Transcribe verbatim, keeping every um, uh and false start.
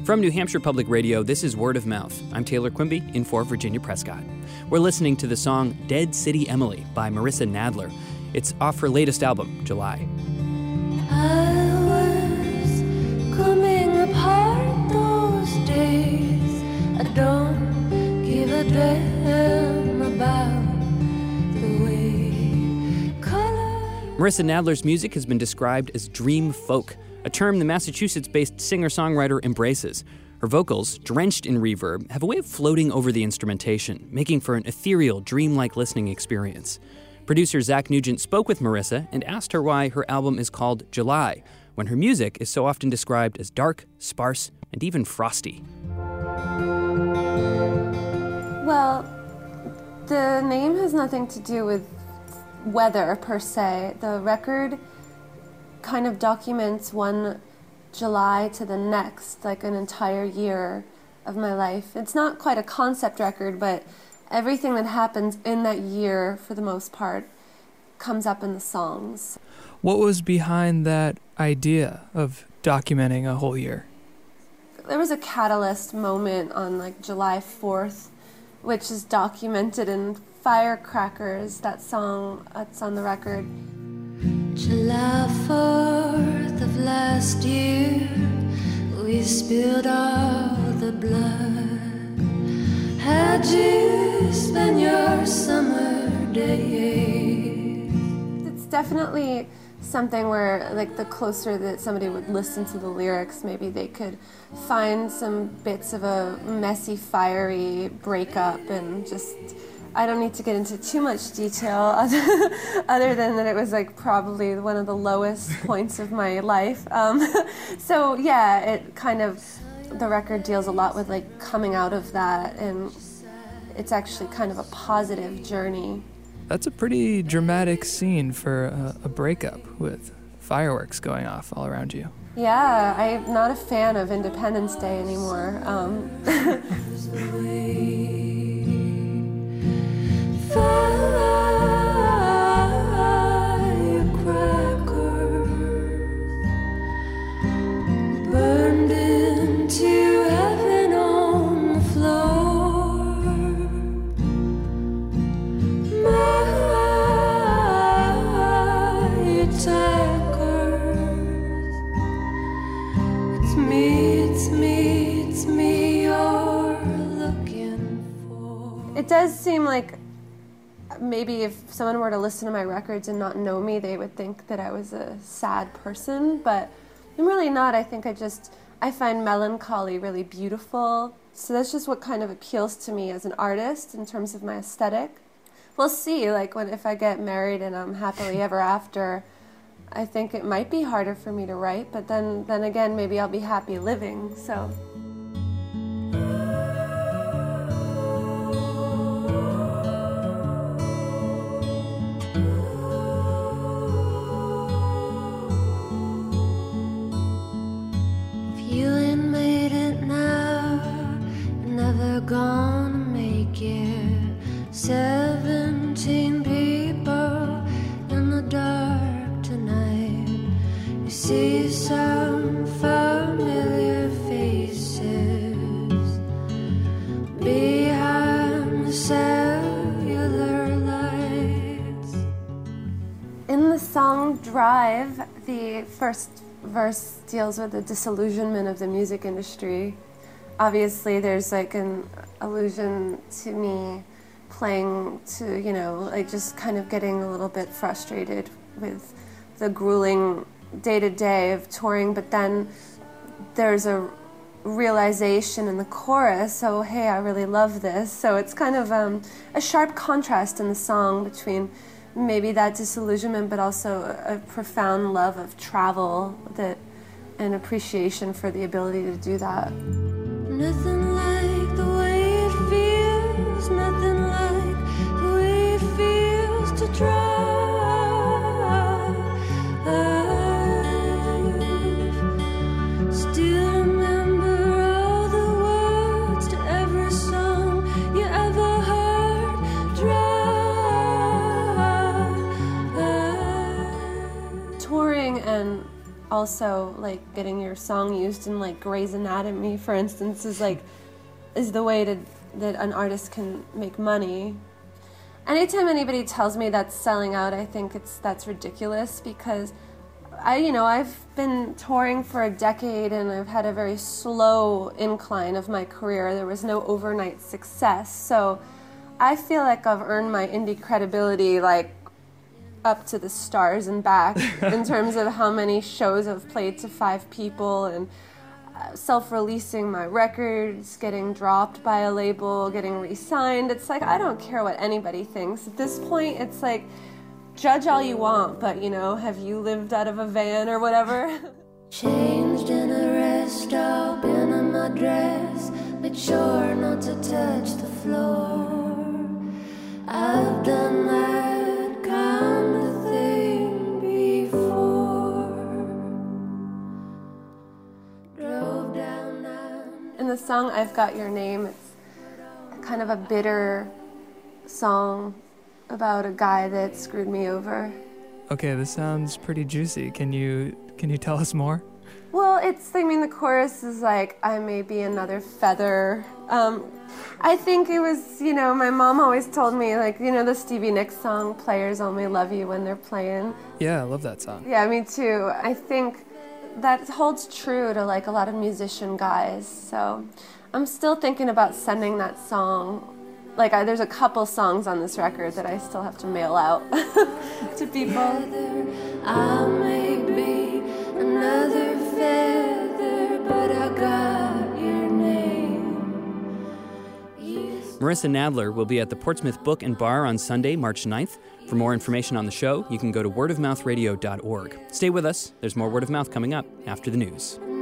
From New Hampshire Public Radio, this is Word of Mouth. I'm Taylor Quimby, in for Virginia Prescott. We're listening to the song Dead City Emily by Marissa Nadler. It's off her latest album, July. I was coming apart those days. I don't give a damn about the way color. Marissa Nadler's music has been described as dream folk, a term the Massachusetts-based singer-songwriter embraces. Her vocals, drenched in reverb, have a way of floating over the instrumentation, making for an ethereal, dreamlike listening experience. Producer Zach Nugent spoke with Marissa and asked her why her album is called July, when her music is so often described as dark, sparse, and even frosty. Well, the name has nothing to do with weather, per se. The record kind of documents one July to the next, like an entire year of my life. It's not quite a concept record, but everything that happens in that year, for the most part, comes up in the songs. What was behind that idea of documenting a whole year? There was a catalyst moment on like July fourth, which is documented in Firecrackers, that song that's on the record. July fourth of last year, we spilled all the blood. How'd you spend your summer days? It's definitely something where, like, the closer that somebody would listen to the lyrics, maybe they could find some bits of a messy, fiery breakup and just... I don't need to get into too much detail other, other than that it was like probably one of the lowest points of my life. Um, so yeah, it kind of, the record deals a lot with like coming out of that, and it's actually kind of a positive journey. That's a pretty dramatic scene for a, a breakup with fireworks going off all around you. Yeah, I'm not a fan of Independence Day anymore. Um, Firecrackers burned into heaven on the floor. My attackers, it's me, it's me, it's me you're looking for. It does seem like maybe if someone were to listen to my records and not know me, they would think that I was a sad person, but I'm really not. I think I just, I find melancholy really beautiful. So that's just what kind of appeals to me as an artist in terms of my aesthetic. We'll see, like when if I get married and I'm happily ever after, I think it might be harder for me to write, but then, then again, maybe I'll be happy living, so... Gonna make it. Seventeen people in the dark tonight. You see some familiar faces behind the cellular lights. In the song Drive, the first verse deals with the disillusionment of the music industry. Obviously, there's like an allusion to me playing to, you know, like just kind of getting a little bit frustrated with the grueling day-to-day of touring, but then there's a realization in the chorus, oh, hey, I really love this. So it's kind of um, a sharp contrast in the song between maybe that disillusionment, but also a profound love of travel that and appreciation for the ability to do that. Nothing like the way it feels, nothing like the way it feels to drive. Still remember all the words to every song you ever heard. Drive. Touring and also like getting your song used in like Grey's Anatomy, for instance, is like is the way to that an artist can make money. Anytime anybody tells me that's selling out, I think it's that's ridiculous, because I, you know, I've been touring for a decade and I've had a very slow incline of my career. There was no overnight success. So I feel like I've earned my indie credibility like up to the stars and back in terms of how many shows I've played to five people and self-releasing my records, getting dropped by a label, getting re-signed. It's like, I don't care what anybody thinks. At this point, it's like, judge all you want, but, you know, have you lived out of a van or whatever? Changed in a rest stop in a my dress, made sure not to touch the floor. I've done that kind of thing before. Drove down nine. In the song I've Got Your Name, it's kind of a bitter song about a guy that screwed me over. Okay, this sounds pretty juicy. Can you can you tell us more? Well, it's, I mean, the chorus is like, I may be another feather. Um, I think it was, you know, my mom always told me, like, you know, the Stevie Nicks song, players only love you when they're playing. Yeah, I love that song. Yeah, me too. I think that holds true to, like, a lot of musician guys. So I'm still thinking about sending that song. Like, I, there's a couple songs on this record that I still have to mail out to people. I may be another feather, but I got your name. You Marissa Nadler will be at the Portsmouth Book and Bar on Sunday, March ninth. For more information on the show, you can go to word of mouth radio dot org. Stay with us. There's more Word of Mouth coming up after the news.